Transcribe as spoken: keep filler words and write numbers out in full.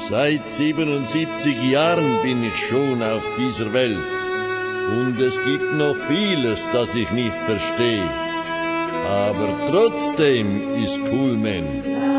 Seit siebenundsiebzig Jahren bin ich schon auf dieser Welt. Und es gibt noch vieles, das ich nicht verstehe. Aber trotzdem ist Cool Man